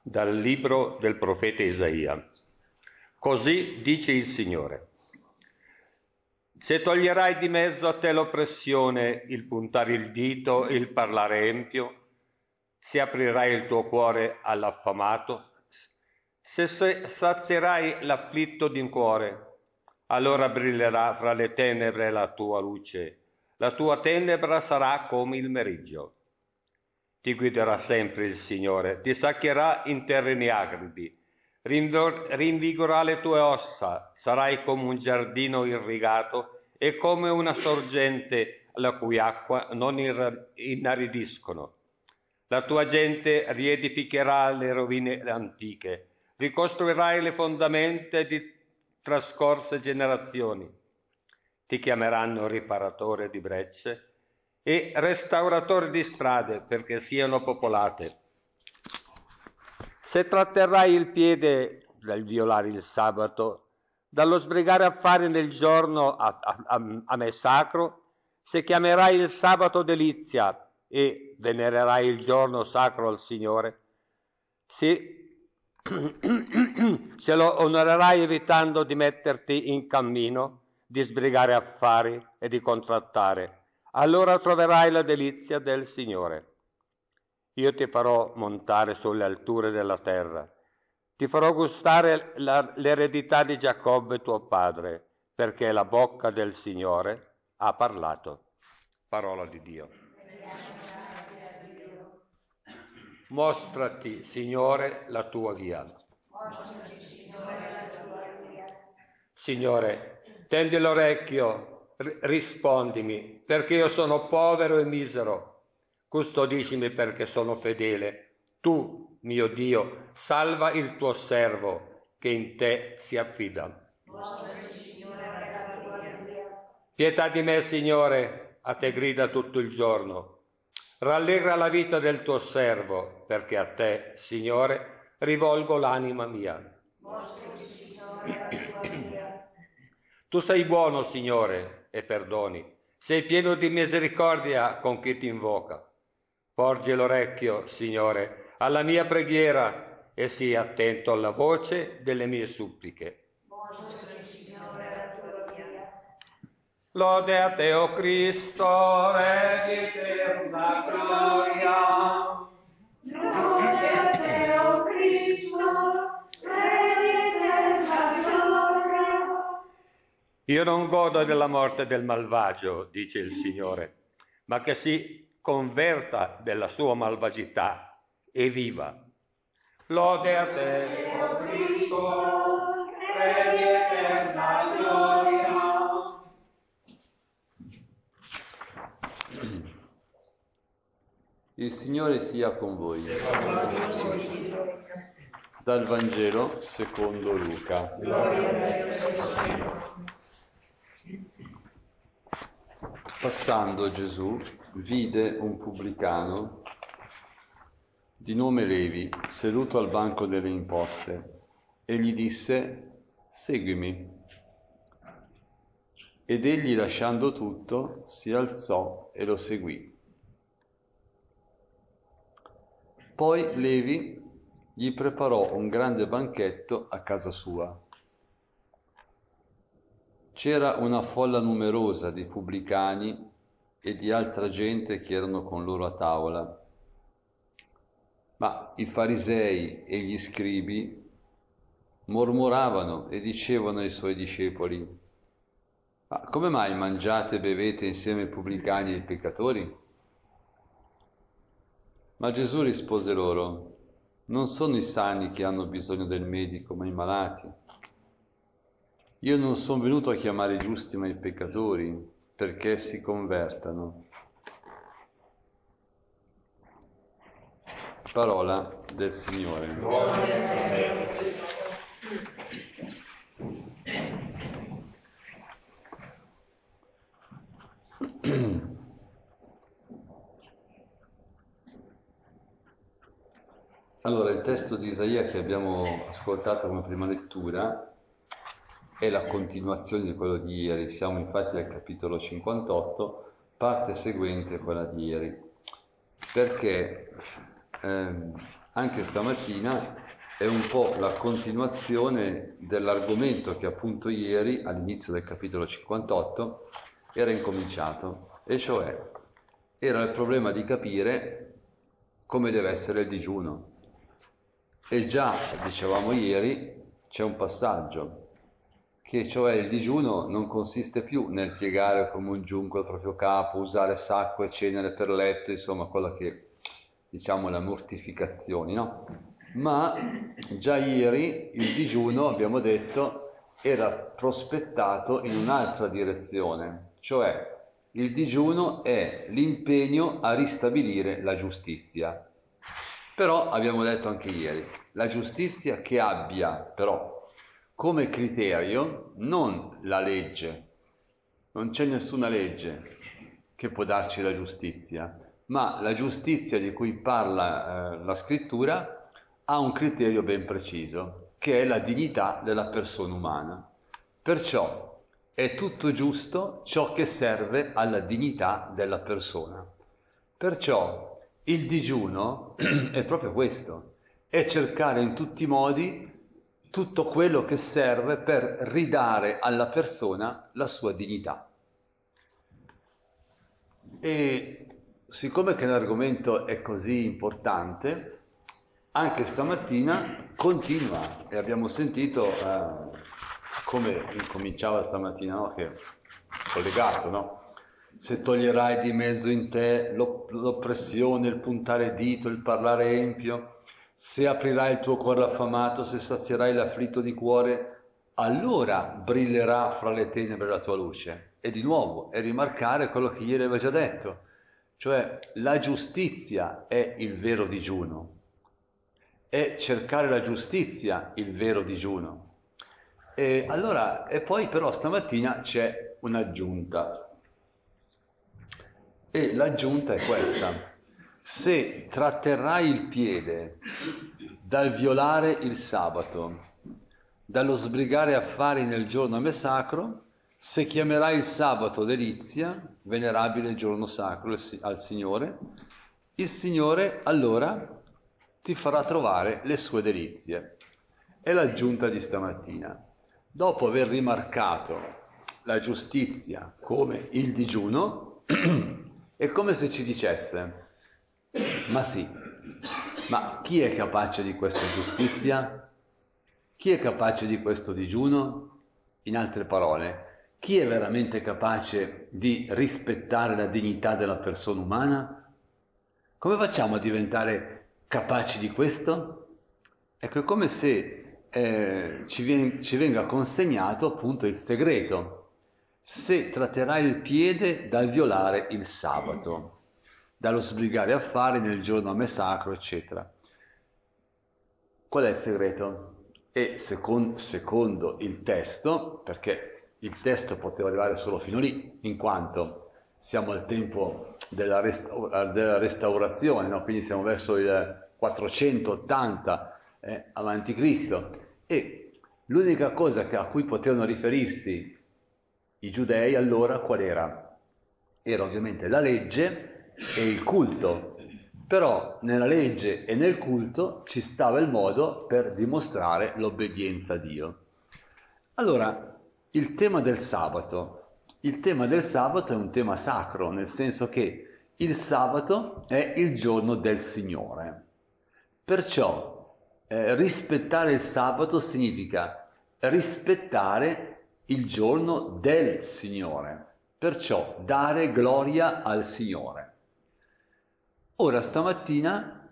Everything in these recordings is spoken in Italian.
Dal libro del profeta Isaia. Così dice il Signore: se toglierai di mezzo a te l'oppressione, il puntare il dito, il parlare empio, se aprirai il tuo cuore all'affamato, se sazierai l'afflitto di cuore, allora brillerà fra le tenebre la tua luce, la tua tenebra sarà come il meriggio. Ti guiderà sempre il Signore, ti saccherà in terreni aridi, rinvigorerà le tue ossa, sarai come un giardino irrigato e come una sorgente la cui acqua non inaridiscono. La tua gente riedificherà le rovine antiche, ricostruirai le fondamenta di trascorse generazioni. Ti chiameranno riparatore di brecce e restauratore di strade perché siano popolate. Se tratterrai il piede dal violare il sabato, dallo sbrigare affari nel giorno a me sacro, se chiamerai il sabato delizia e venererai il giorno sacro al Signore, se lo onorerai evitando di metterti in cammino, di sbrigare affari e di contrattare, allora troverai la delizia del Signore. Io ti farò montare sulle alture della terra, ti farò gustare l'eredità di Giacobbe tuo padre, perché la bocca del Signore ha parlato. Parola di Dio. Mostrati, Signore, la tua via. Mostrati, Signore, la tua via. Signore, tendi l'orecchio, rispondimi, perché io sono povero e misero. Custodiscimi perché sono fedele. Tu, mio Dio, salva il tuo servo, che in te si affida. Mostrati, Signore, la tua via. Pietà di me, Signore, a te grida tutto il giorno. Rallegra la vita del tuo servo, perché a te, Signore, rivolgo l'anima mia. Mostrati, Signore, la tua via. Tu sei buono, Signore, e perdoni. Sei pieno di misericordia con chi ti invoca. Porgi l'orecchio, Signore, alla mia preghiera e sii attento alla voce delle mie suppliche. Mostrati, Signore, la tua via. Lode a te, o Cristo, Re di eterna gloria. Lode a te, o Cristo, Re di eterna gloria. Io non godo della morte del malvagio, dice il Signore, ma che si converta della sua malvagità e viva. Lode a te, o Cristo, Re di eterna gloria. Il Signore sia con voi. Dal Vangelo secondo Luca. Passando Gesù vide un pubblicano di nome Levi seduto al banco delle imposte e gli disse: seguimi. Ed egli, lasciando tutto, si alzò e lo seguì. Poi Levi gli preparò un grande banchetto a casa sua. C'era una folla numerosa di pubblicani e di altra gente che erano con loro a tavola. Ma i farisei e gli scribi mormoravano e dicevano ai suoi discepoli: ma come mai mangiate e bevete insieme ai pubblicani e ai peccatori? Ma Gesù rispose loro: non sono i sani che hanno bisogno del medico, ma i malati. Io non sono venuto a chiamare i giusti, ma i peccatori, perché si convertano. Parola del Signore. Allora, il testo di Isaia che abbiamo ascoltato come prima lettura è la continuazione di quello di ieri. Siamo infatti al capitolo 58, parte seguente quella di ieri. Perché anche stamattina è un po' la continuazione dell'argomento che appunto ieri, all'inizio del capitolo 58, era incominciato, e cioè era il problema di capire come deve essere il digiuno. E già, dicevamo ieri, c'è un passaggio, che cioè il digiuno non consiste più nel piegare come un giunco il proprio capo, usare sacco e cenere per letto, insomma, quella che diciamo le mortificazioni, no? Ma già ieri il digiuno, abbiamo detto, era prospettato in un'altra direzione, cioè il digiuno è l'impegno a ristabilire la giustizia. Però abbiamo detto anche ieri, la giustizia che abbia però come criterio non la legge, non c'è nessuna legge che può darci la giustizia, ma la giustizia di cui parla la scrittura ha un criterio ben preciso, che è la dignità della persona umana. Perciò è tutto giusto ciò che serve alla dignità della persona. Perciò il digiuno è proprio questo, è cercare in tutti i modi tutto quello che serve per ridare alla persona la sua dignità. E siccome che l'argomento è così importante, anche stamattina continua, e abbiamo sentito come incominciava stamattina, no? Che è collegato, no? Se toglierai di mezzo in te l'oppressione, il puntare dito, il parlare empio, se aprirai il tuo cuore affamato, se sazierai l'afflitto di cuore, allora brillerà fra le tenebre la tua luce. E di nuovo, è rimarcare quello che ieri aveva già detto, cioè la giustizia è il vero digiuno, è cercare la giustizia il vero digiuno. E allora, e poi però stamattina c'è un'aggiunta, e l'aggiunta è questa: se tratterrai il piede dal violare il sabato, dallo sbrigare affari nel giorno a me sacro, se chiamerai il sabato delizia, venerabile giorno sacro al Signore, il Signore allora ti farà trovare le sue delizie. È l'aggiunta di stamattina. Dopo aver rimarcato la giustizia come il digiuno, è come se ci dicesse: ma sì, ma chi è capace di questa giustizia? Chi è capace di questo digiuno? In altre parole, chi è veramente capace di rispettare la dignità della persona umana? Come facciamo a diventare capaci di questo? Ecco, è come se ci venga consegnato appunto il segreto. Se tratterai il piede dal violare il sabato, dallo sbrigare affari nel giorno a me sacro, eccetera. Qual è il segreto? E secondo il testo, perché il testo poteva arrivare solo fino lì, in quanto siamo al tempo della restaurazione, no? Quindi siamo verso il 480 avanti Cristo, e l'unica cosa a cui potevano riferirsi i giudei allora qual era? Era ovviamente la legge e il culto. Però nella legge e nel culto ci stava il modo per dimostrare l'obbedienza a Dio. Allora, il tema del sabato è un tema sacro, nel senso che il sabato è il giorno del Signore. Perciò rispettare il sabato significa rispettare il giorno del Signore, perciò dare gloria al Signore. Ora stamattina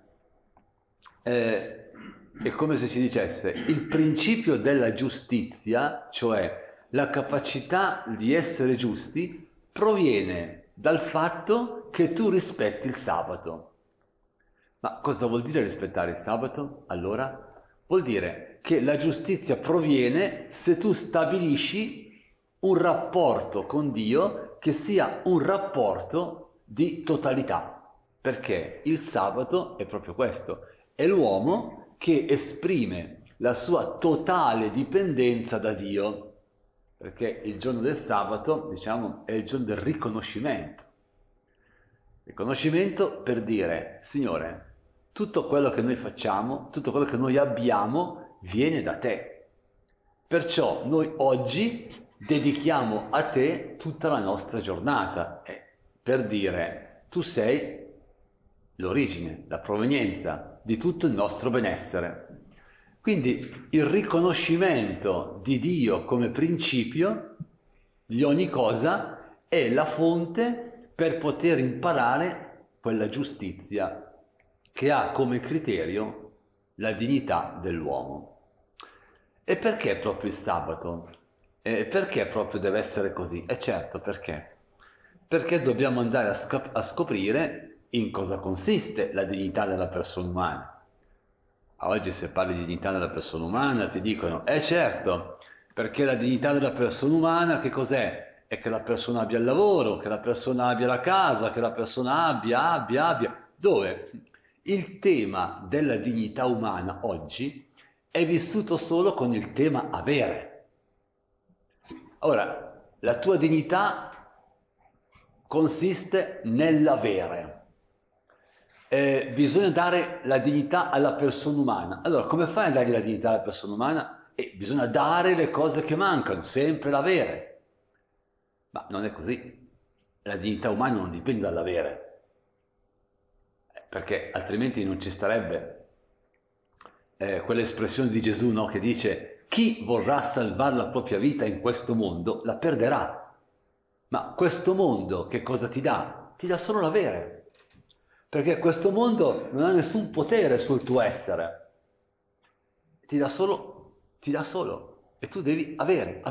è come se ci dicesse il principio della giustizia, cioè la capacità di essere giusti, proviene dal fatto che tu rispetti il sabato. Ma cosa vuol dire rispettare il sabato? Allora, vuol dire che la giustizia proviene se tu stabilisci un rapporto con Dio che sia un rapporto di totalità. Perché il sabato è proprio questo, è l'uomo che esprime la sua totale dipendenza da Dio, perché il giorno del sabato, diciamo, è il giorno del riconoscimento. Riconoscimento per dire: Signore, tutto quello che noi facciamo, tutto quello che noi abbiamo viene da te. Perciò noi oggi dedichiamo a te tutta la nostra giornata, per dire tu sei l'origine, la provenienza di tutto il nostro benessere. Quindi il riconoscimento di Dio come principio di ogni cosa è la fonte per poter imparare quella giustizia che ha come criterio la dignità dell'uomo. E perché proprio il sabato? Perché proprio deve essere così? E certo, perché? Perché dobbiamo andare a scoprire in cosa consiste la dignità della persona umana. Oggi se parli di dignità della persona umana ti dicono, certo, perché la dignità della persona umana che cos'è? È che la persona abbia il lavoro, che la persona abbia la casa, che la persona abbia. Dove? Il tema della dignità umana oggi è vissuto solo con il tema avere. Ora, la tua dignità consiste nell'avere. Bisogna dare la dignità alla persona umana. Allora, come fai a dargli la dignità alla persona umana? Bisogna dare le cose che mancano, sempre l'avere. Ma non è così. La dignità umana non dipende dall'avere, perché altrimenti non ci starebbe quell'espressione di Gesù, no? Che dice: chi vorrà salvare la propria vita in questo mondo la perderà. Ma questo mondo che cosa ti dà? Ti dà solo l'avere. Perché questo mondo non ha nessun potere sul tuo essere, ti dà solo, e tu devi avere.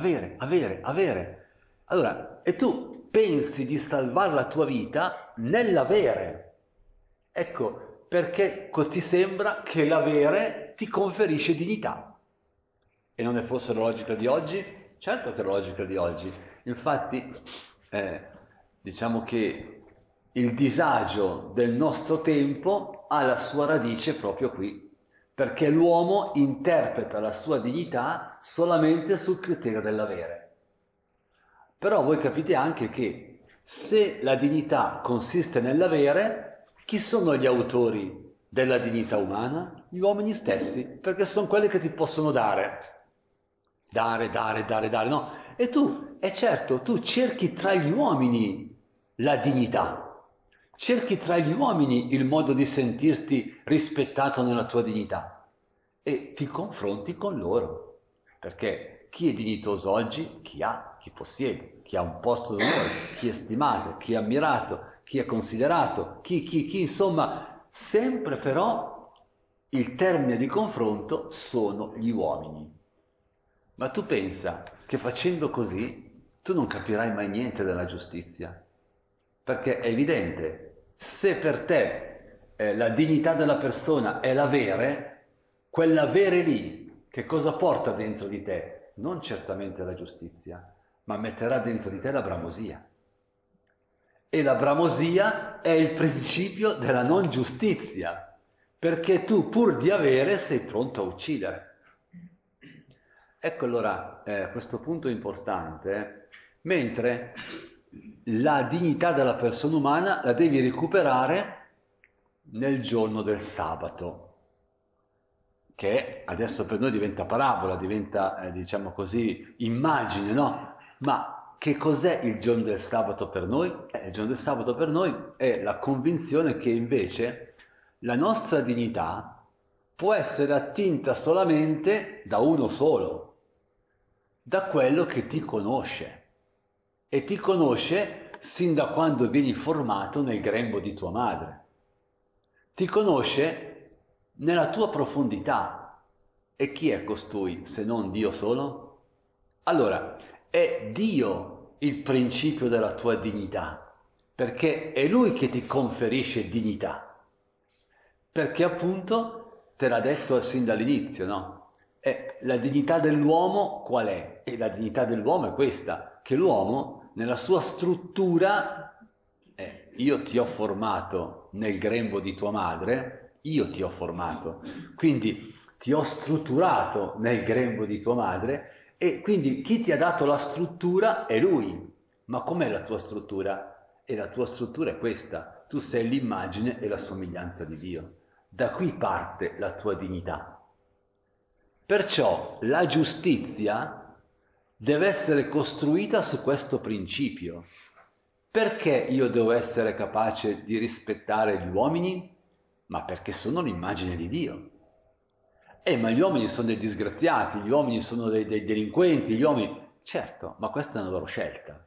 Allora, e tu pensi di salvare la tua vita nell'avere. Ecco, perché ti sembra che l'avere ti conferisce dignità. E non è forse la logica di oggi? Certo che è la logica di oggi. Infatti, diciamo che il disagio del nostro tempo ha la sua radice proprio qui, perché l'uomo interpreta la sua dignità solamente sul criterio dell'avere. Però voi capite anche che se la dignità consiste nell'avere, chi sono gli autori della dignità umana? Gli uomini stessi, perché sono quelli che ti possono dare, no? E tu, è certo, tu cerchi tra gli uomini la dignità. Cerchi tra gli uomini il modo di sentirti rispettato nella tua dignità e ti confronti con loro, perché chi è dignitoso oggi? Chi ha, chi possiede, chi ha un posto d'onore, chi è stimato, chi è ammirato, chi è considerato, chi, insomma, sempre però il termine di confronto sono gli uomini. Ma tu pensa che facendo così tu non capirai mai niente della giustizia, perché è evidente. Se per te la dignità della persona è l'avere, quell'avere lì, che cosa porta dentro di te? Non certamente la giustizia, ma metterà dentro di te la bramosia. E la bramosia è il principio della non giustizia, perché tu pur di avere sei pronto a uccidere. Ecco allora questo punto è importante, mentre la dignità della persona umana la devi recuperare nel giorno del sabato, che adesso per noi diventa parabola, diventa, diciamo così, immagine, no? Ma che cos'è il giorno del sabato per noi? Il giorno del sabato per noi è la convinzione che invece la nostra dignità può essere attinta solamente da uno solo, da quello che ti conosce. E ti conosce sin da quando vieni formato nel grembo di tua madre. Ti conosce nella tua profondità. E chi è costui se non Dio solo? Allora, è Dio il principio della tua dignità, perché è Lui che ti conferisce dignità. Perché appunto te l'ha detto sin dall'inizio, no? La dignità dell'uomo qual è? E la dignità dell'uomo è questa, che l'uomo nella sua struttura, io ti ho formato nel grembo di tua madre, io ti ho formato, quindi ti ho strutturato nel grembo di tua madre e quindi chi ti ha dato la struttura è Lui. Ma com'è la tua struttura? E la tua struttura è questa, tu sei l'immagine e la somiglianza di Dio. Da qui parte la tua dignità. Perciò la giustizia deve essere costruita su questo principio. Perché io devo essere capace di rispettare gli uomini? Ma perché sono l'immagine di Dio. Ma gli uomini sono dei disgraziati, gli uomini sono dei delinquenti, gli uomini... Certo, ma questa è una loro scelta.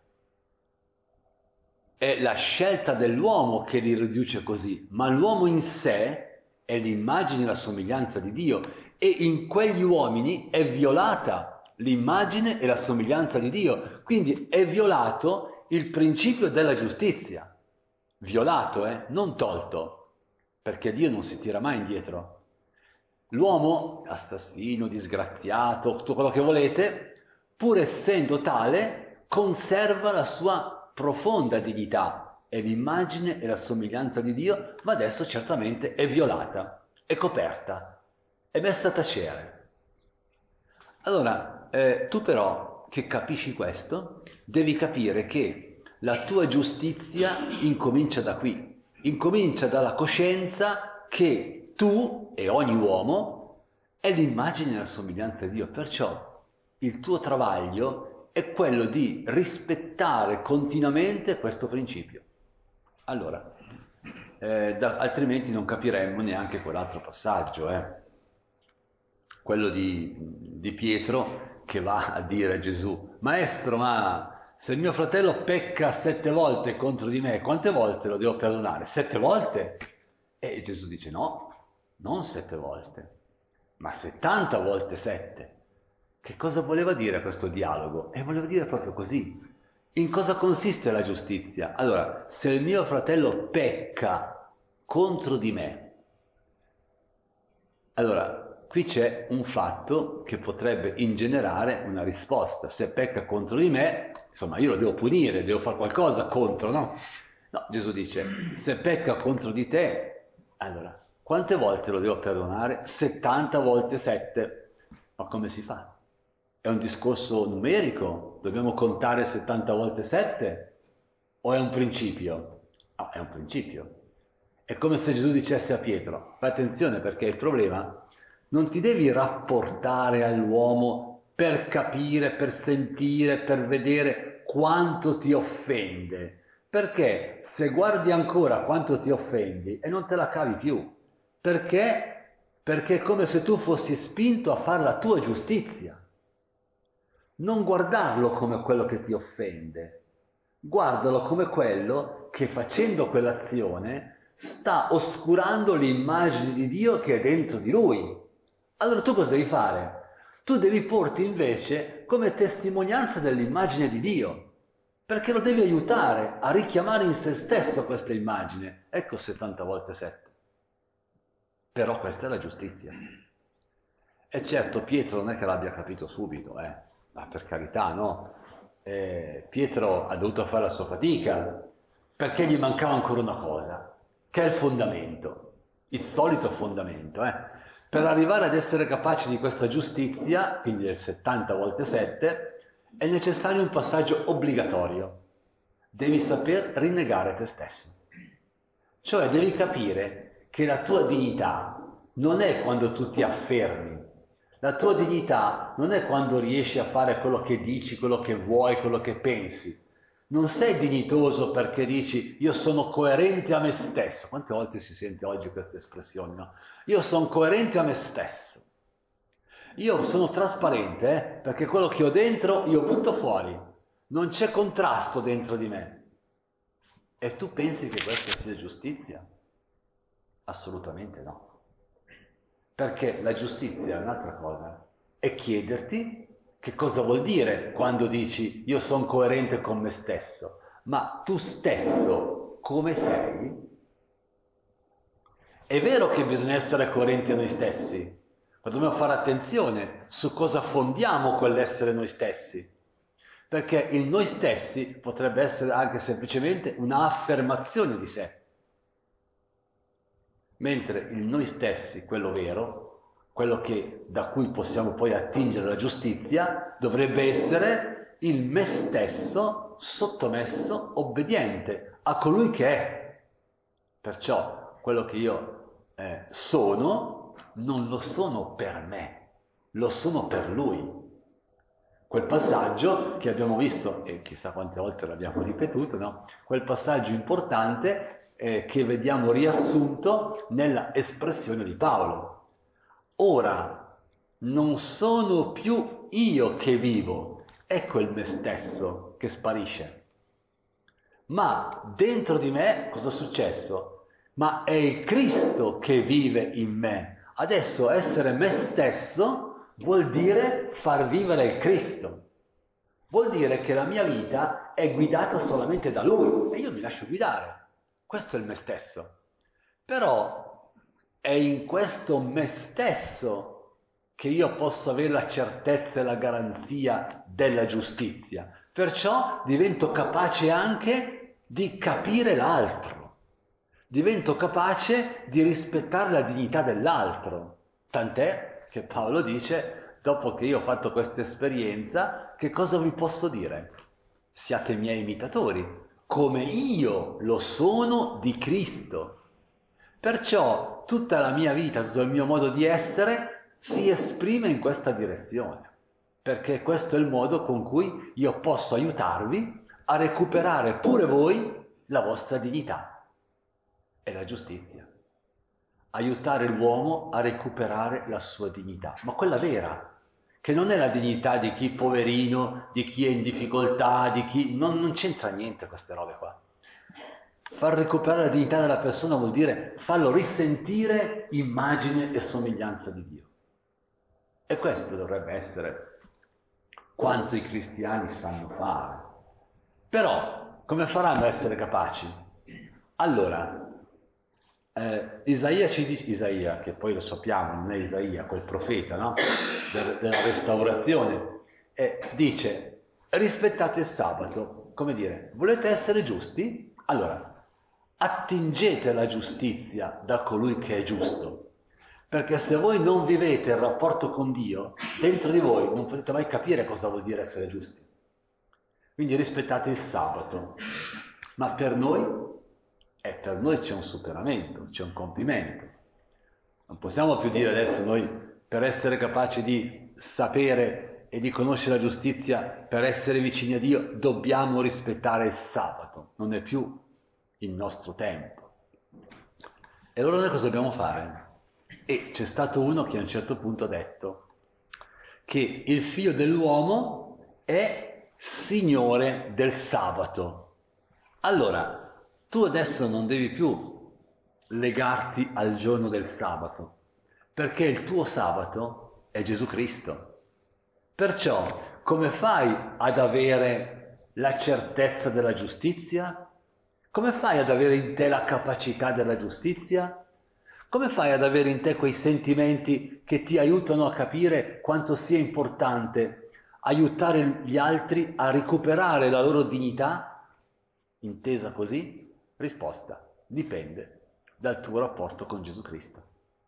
È la scelta dell'uomo che li riduce così, ma l'uomo in sé è l'immagine e la somiglianza di Dio e in quegli uomini è violata l'immagine e la somiglianza di Dio, quindi è violato il principio della giustizia. Violato, non tolto, perché Dio non si tira mai indietro. L'uomo, assassino, disgraziato, tutto quello che volete, pur essendo tale, conserva la sua profonda dignità, è l'immagine e la somiglianza di Dio, ma adesso certamente è violata, è coperta, è messa a tacere. Allora, tu però che capisci questo, devi capire che la tua giustizia incomincia da qui, incomincia dalla coscienza che tu e ogni uomo è l'immagine e la somiglianza di Dio, perciò il tuo travaglio è quello di rispettare continuamente questo principio. Allora, altrimenti non capiremmo neanche quell'altro passaggio, quello di Pietro che va a dire a Gesù: Maestro, ma se mio fratello pecca 7 volte contro di me, quante volte lo devo perdonare? 7 volte? E Gesù dice no, non 7 volte, ma 70 volte 7. Che cosa voleva dire questo dialogo? E voleva dire proprio così. In cosa consiste la giustizia? Allora, se il mio fratello pecca contro di me, allora qui c'è un fatto che potrebbe ingenerare una risposta. Se pecca contro di me, insomma, io lo devo punire, devo fare qualcosa contro, no? No, Gesù dice, se pecca contro di te, allora, quante volte lo devo perdonare? 70 volte 7. Ma come si fa? È un discorso numerico? Dobbiamo contare 70 volte 7? O è un principio? No, è un principio. È come se Gesù dicesse a Pietro, fai attenzione perché il problema, non ti devi rapportare all'uomo per capire, per sentire, per vedere quanto ti offende. Perché se guardi ancora quanto ti offendi e non te la cavi più. Perché? Perché è come se tu fossi spinto a fare la tua giustizia. Non guardarlo come quello che ti offende, guardalo come quello che facendo quell'azione sta oscurando l'immagine di Dio che è dentro di lui. Allora tu cosa devi fare? Tu devi porti invece come testimonianza dell'immagine di Dio, perché lo devi aiutare a richiamare in se stesso questa immagine. Ecco 70 volte 7. Però questa è la giustizia. E certo, Pietro non è che l'abbia capito subito, ma per carità, no? Pietro ha dovuto fare la sua fatica, perché gli mancava ancora una cosa, che è il fondamento, il solito fondamento, Per arrivare ad essere capaci di questa giustizia, quindi del 70 volte 7, è necessario un passaggio obbligatorio. Devi saper rinnegare te stesso. Cioè devi capire che la tua dignità non è quando tu ti affermi. La tua dignità non è quando riesci a fare quello che dici, quello che vuoi, quello che pensi. Non sei dignitoso perché dici io sono coerente a me stesso. Quante volte si sente oggi questa espressione, no? Io sono coerente a me stesso. Io sono trasparente, perché quello che ho dentro io butto fuori. Non c'è contrasto dentro di me. E tu pensi che questa sia giustizia? Assolutamente no. Perché la giustizia è un'altra cosa. È chiederti che cosa vuol dire quando dici io sono coerente con me stesso. Ma tu stesso come sei? È vero che bisogna essere coerenti a noi stessi, ma dobbiamo fare attenzione su cosa fondiamo quell'essere noi stessi. Perché il noi stessi potrebbe essere anche semplicemente un'affermazione di sé. Mentre il noi stessi, quello vero, quello da cui possiamo poi attingere la giustizia, dovrebbe essere il me stesso sottomesso, obbediente a colui che è. Perciò quello che io sono, non lo sono per me, lo sono per Lui. Quel passaggio che abbiamo visto, e chissà quante volte l'abbiamo ripetuto, no? Quel passaggio importante che vediamo riassunto nella espressione di Paolo. Ora, non sono più io che vivo, ecco il me stesso che sparisce. Ma dentro di me cosa è successo? Ma è il Cristo che vive in me. Adesso essere me stesso vuol dire far vivere il Cristo. Vuol dire che la mia vita è guidata solamente da Lui e io mi lascio guidare. Questo è il me stesso. Però è in questo me stesso che io posso avere la certezza e la garanzia della giustizia. Perciò divento capace anche di capire l'altro. Divento capace di rispettare la dignità dell'altro. Tant'è che Paolo dice, dopo che io ho fatto questa esperienza, che cosa vi posso dire? Siate miei imitatori, come io lo sono di Cristo. Perciò tutta la mia vita, tutto il mio modo di essere si esprime in questa direzione, perché questo è il modo con cui io posso aiutarvi a recuperare pure voi la vostra dignità. È la giustizia. Aiutare l'uomo a recuperare la sua dignità, ma quella vera, che non è la dignità di chi poverino, di chi è in difficoltà, di chi... Non c'entra niente queste robe qua. Far recuperare la dignità della persona vuol dire farlo risentire immagine e somiglianza di Dio. E questo dovrebbe essere quanto i cristiani sanno fare. Però, come faranno a essere capaci? Allora, Isaia ci dice, Isaia, che poi lo sappiamo, non è Isaia, quel profeta, no? Della restaurazione, dice, rispettate il sabato, come dire, volete essere giusti? Allora, attingete la giustizia da colui che è giusto, perché se voi non vivete il rapporto con Dio, dentro di voi non potete mai capire cosa vuol dire essere giusti. Quindi rispettate il sabato, ma per noi c'è un superamento, c'è un compimento. Non possiamo più dire adesso noi, per essere capaci di sapere e di conoscere la giustizia, per essere vicini a Dio, dobbiamo rispettare il sabato. Non è più il nostro tempo. E allora noi cosa dobbiamo fare? E c'è stato uno che a un certo punto ha detto che il figlio dell'uomo è signore del sabato. Allora, tu adesso non devi più legarti al giorno del sabato, perché il tuo sabato è Gesù Cristo. Perciò, come fai ad avere la certezza della giustizia? Come fai ad avere in te la capacità della giustizia? Come fai ad avere in te quei sentimenti che ti aiutano a capire quanto sia importante aiutare gli altri a recuperare la loro dignità? Intesa così? Risposta: dipende dal tuo rapporto con Gesù Cristo.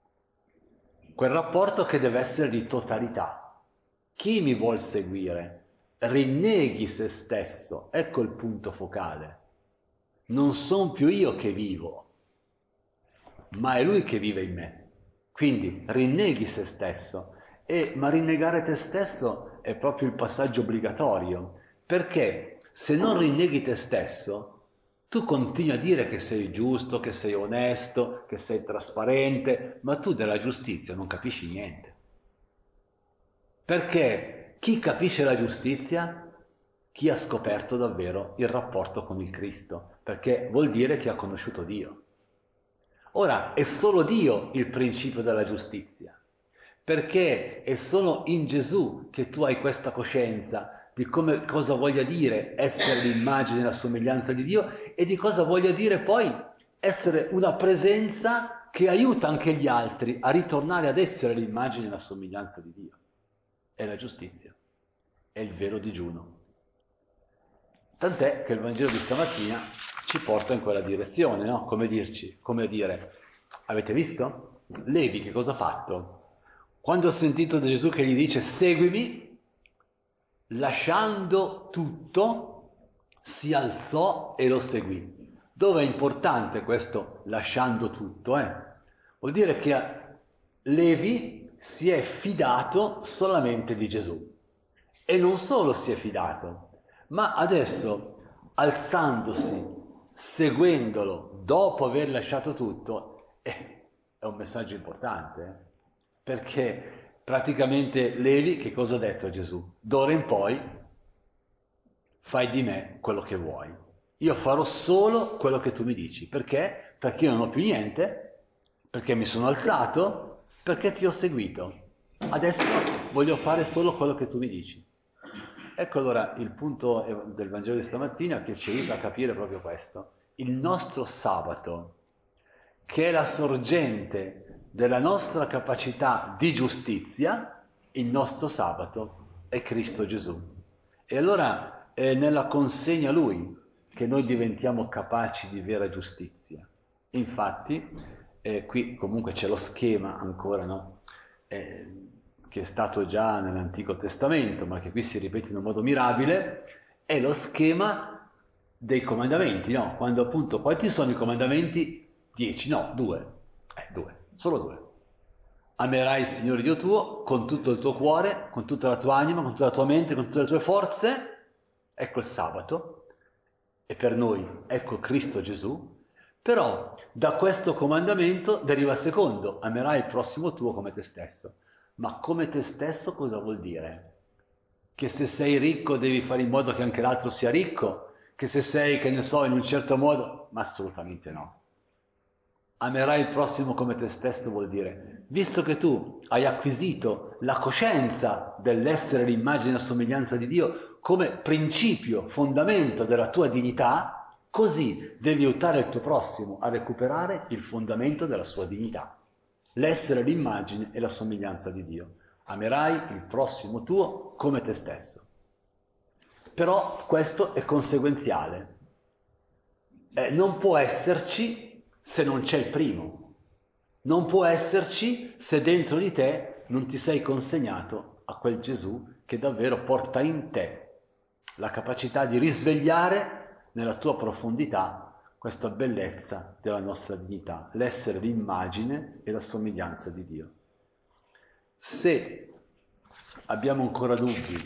Quel rapporto che deve essere di totalità. Chi mi vuol seguire rinneghi se stesso, ecco il punto focale. Non sono più io che vivo, ma è Lui che vive in me. Quindi rinneghi se stesso. Ma rinnegare te stesso è proprio il passaggio obbligatorio, perché se non rinneghi te stesso, tu continui a dire che sei giusto, che sei onesto, che sei trasparente, ma tu della giustizia non capisci niente. Perché chi capisce la giustizia? Chi ha scoperto davvero il rapporto con il Cristo, perché vuol dire che ha conosciuto Dio. Ora, è solo Dio il principio della giustizia, perché è solo in Gesù che tu hai questa coscienza di cosa voglia dire essere l'immagine e la somiglianza di Dio e di cosa voglia dire poi essere una presenza che aiuta anche gli altri a ritornare ad essere l'immagine e la somiglianza di Dio. È la giustizia, è il vero digiuno. Tant'è che il Vangelo di stamattina ci porta in quella direzione, no? Come dire, avete visto? Levi che cosa ha fatto? Quando ha sentito da Gesù che gli dice seguimi, lasciando tutto, si alzò e lo seguì. Dove è importante questo lasciando tutto, Vuol dire che Levi si è fidato solamente di Gesù. E non solo si è fidato, ma adesso, alzandosi, seguendolo, dopo aver lasciato tutto, è un messaggio importante, perché praticamente Levi che cosa ha detto a Gesù? D'ora in poi fai di me quello che vuoi. Io farò solo quello che tu mi dici. Perché? Perché io non ho più niente, perché mi sono alzato, perché ti ho seguito. Adesso voglio fare solo quello che tu mi dici. Ecco allora il punto del Vangelo di stamattina che ci aiuta a capire proprio questo. Il nostro sabato, che è la sorgente della nostra capacità di giustizia, il nostro sabato è Cristo Gesù. E allora è nella consegna a Lui che noi diventiamo capaci di vera giustizia. Infatti, qui comunque c'è lo schema ancora, no? Che è stato già nell'Antico Testamento, ma che qui si ripete in un modo mirabile, è lo schema dei comandamenti, no? Quando appunto, quanti sono i comandamenti? 10, no, 2. 2, solo 2. Amerai il Signore Dio tuo con tutto il tuo cuore, con tutta la tua anima, con tutta la tua mente, con tutte le tue forze. Ecco il sabato. E per noi, ecco Cristo Gesù. Però da questo comandamento deriva il secondo, amerai il prossimo tuo come te stesso. Ma come te stesso cosa vuol dire? Che se sei ricco devi fare in modo che anche l'altro sia ricco? Che se sei, che ne so, in un certo modo? Ma assolutamente no. Amerai il prossimo come te stesso vuol dire, visto che tu hai acquisito la coscienza dell'essere l'immagine e somiglianza di Dio come principio, fondamento della tua dignità, così devi aiutare il tuo prossimo a recuperare il fondamento della sua dignità, l'essere l'immagine e la somiglianza di Dio. Amerai il prossimo tuo come te stesso. Però questo è conseguenziale. Non può esserci se non c'è il primo. Non può esserci se dentro di te non ti sei consegnato a quel Gesù che davvero porta in te la capacità di risvegliare nella tua profondità questa bellezza della nostra dignità, l'essere l'immagine e la somiglianza di Dio. Se abbiamo ancora dubbi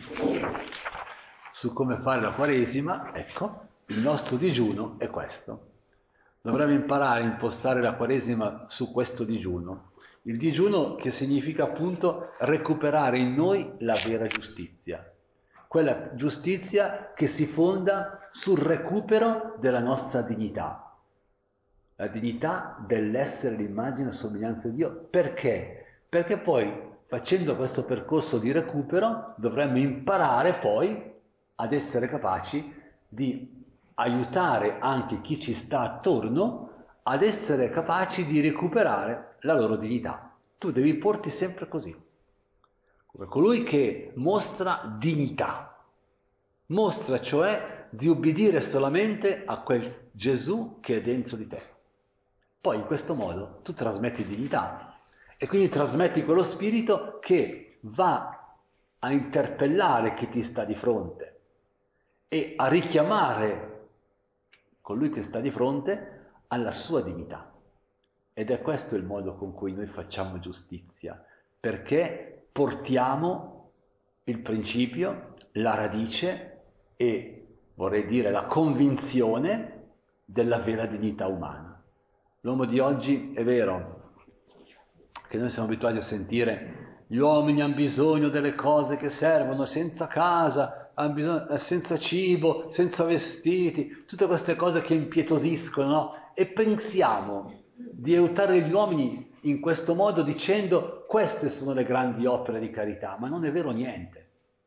su come fare la Quaresima, ecco, il nostro digiuno è questo. Dovremmo imparare a impostare la Quaresima su questo digiuno. Il digiuno che significa appunto recuperare in noi la vera giustizia. Quella giustizia che si fonda sul recupero della nostra dignità. La dignità dell'essere l'immagine e somiglianza di Dio. Perché? Perché poi, facendo questo percorso di recupero, dovremmo imparare poi ad essere capaci di aiutare anche chi ci sta attorno ad essere capaci di recuperare la loro dignità. Tu devi porti sempre così, come colui che mostra dignità, mostra cioè di ubbidire solamente a quel Gesù che è dentro di te. Poi in questo modo tu trasmetti dignità e quindi trasmetti quello spirito che va a interpellare chi ti sta di fronte e a richiamare colui che sta di fronte alla sua dignità. Ed è questo il modo con cui noi facciamo giustizia, perché portiamo il principio, la radice e, vorrei dire, la convinzione della vera dignità umana. L'uomo di oggi, è vero che noi siamo abituati a sentire gli uomini hanno bisogno delle cose che servono, senza casa, hanno bisogno, senza cibo, senza vestiti, tutte queste cose che impietosiscono, no? E pensiamo di aiutare gli uomini in questo modo dicendo queste sono le grandi opere di carità, ma non è vero niente.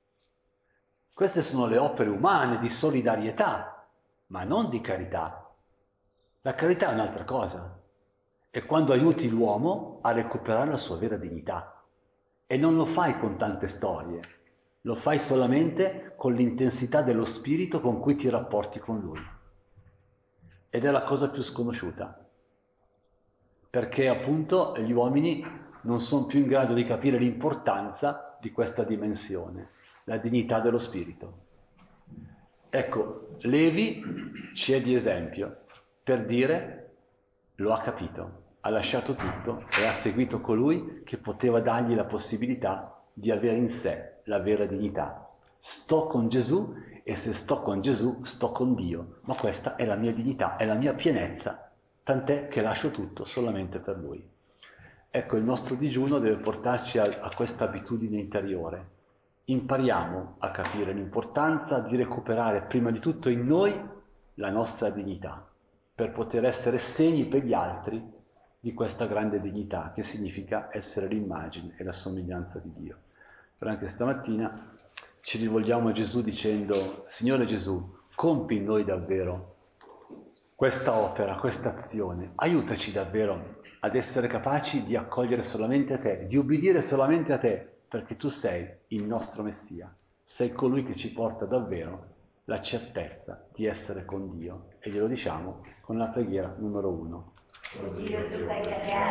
Queste sono le opere umane di solidarietà, ma non di carità. La carità è un'altra cosa. È quando aiuti l'uomo a recuperare la sua vera dignità. E non lo fai con tante storie, lo fai solamente con l'intensità dello spirito con cui ti rapporti con lui. Ed è la cosa più sconosciuta, perché appunto gli uomini non sono più in grado di capire l'importanza di questa dimensione, la dignità dello spirito. Ecco, Levi ci è di esempio per dire lo ha capito. ha lasciato tutto e ha seguito colui che poteva dargli la possibilità di avere in sé la vera dignità. Sto con Gesù e se sto con Gesù sto con Dio, ma questa è la mia dignità, è la mia pienezza, tant'è che lascio tutto solamente per Lui. Ecco, il nostro digiuno deve portarci a questa abitudine interiore. Impariamo a capire l'importanza di recuperare prima di tutto in noi la nostra dignità, per poter essere segni per gli altri di questa grande dignità, che significa essere l'immagine e la somiglianza di Dio. Però anche stamattina ci rivolgiamo a Gesù dicendo: Signore Gesù, compi in noi davvero questa opera, questa azione, aiutaci davvero ad essere capaci di accogliere solamente a te, di ubbidire solamente a te, perché tu sei il nostro Messia, sei colui che ci porta davvero la certezza di essere con Dio. E glielo diciamo con la preghiera numero 1. Dio, tu fai